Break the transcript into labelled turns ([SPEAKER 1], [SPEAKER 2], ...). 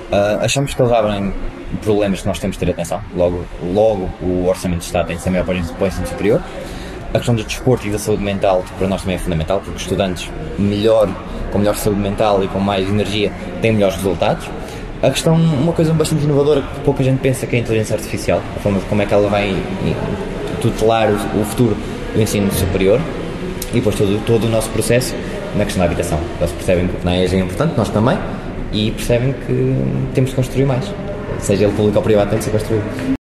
[SPEAKER 1] Achamos que eles abrem problemas que nós temos de ter atenção. Logo o orçamento de Estado tem de ser maior para o ensino superior. A questão do desporto e da saúde mental para nós também é fundamental, porque os estudantes com melhor saúde mental e com mais energia têm melhores resultados. Uma coisa bastante inovadora que pouca gente pensa, que é a inteligência artificial, a forma como é que ela vai tutelar o futuro do ensino superior, e depois todo o nosso processo na questão da habitação. Eles percebem que o PNAES é importante, nós também, e percebem que temos de construir mais, seja ele público ou privado, tem de ser construído.